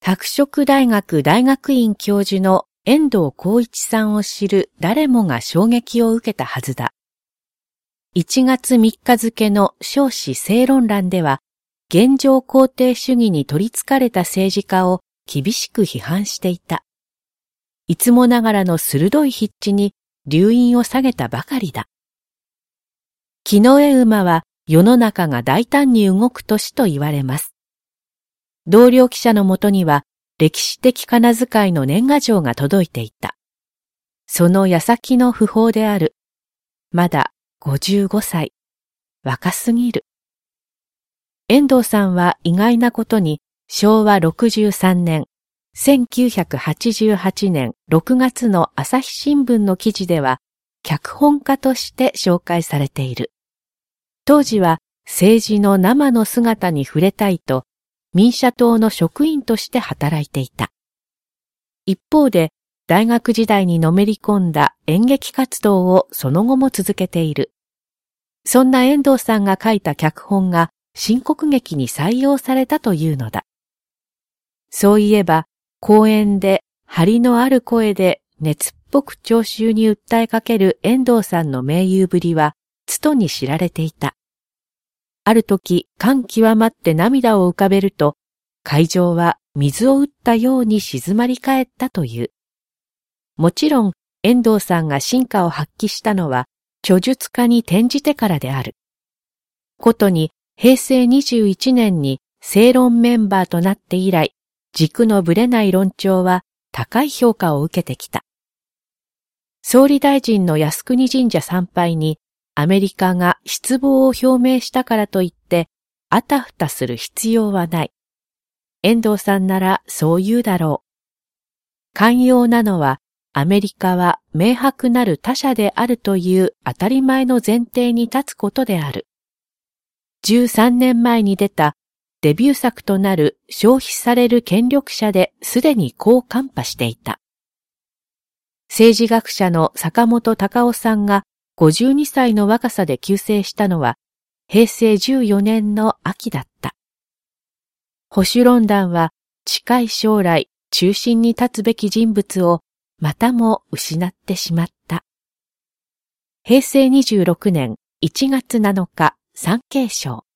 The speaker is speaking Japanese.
白色大学大学院教授の遠藤浩一さんを知る誰もが衝撃を受けたはずだ。1月3日付の少子正論欄では、現状肯定主義に取り憑かれた政治家を厳しく批判していた。いつもながらの鋭い筆致に留飲を下げたばかりだ。木の絵馬は世の中が大胆に動く年と言われます。同僚記者のもとには歴史的仮名遣いの年賀状が届いていた。その矢先の訃報である。まだ55歳。若すぎる。遠藤さんは意外なことに昭和63年、1988年6月の朝日新聞の記事では脚本家として紹介されている。当時は政治の生の姿に触れたいと民社党の職員として働いていた。一方で大学時代にのめり込んだ演劇活動をその後も続けている。そんな遠藤さんが書いた脚本が新国劇に採用されたというのだ。そういえば講演で張りのある声で熱っぽく聴衆に訴えかける遠藤さんの名優ぶりはつとに知られていた。ある時感極まって涙を浮かべると会場は水を打ったように静まり返ったという。もちろん遠藤さんが真価を発揮したのは著述家に転じてからである。ことに平成21年に正論メンバーとなって以来、軸のぶれない論調は高い評価を受けてきた。総理大臣の靖国神社参拝にアメリカが失望を表明したからといってあたふたする必要はない。遠藤さんならそう言うだろう。寛容なのはアメリカは明白なる他者であるという当たり前の前提に立つことである。13年前に出たデビュー作となる消費される権力者ですでにこう看破していた。政治学者の坂本隆夫さんが52歳の若さで急逝したのは平成14年の秋だった。保守論壇は近い将来中心に立つべき人物をまたも失ってしまった。平成26年1月7日、産経省。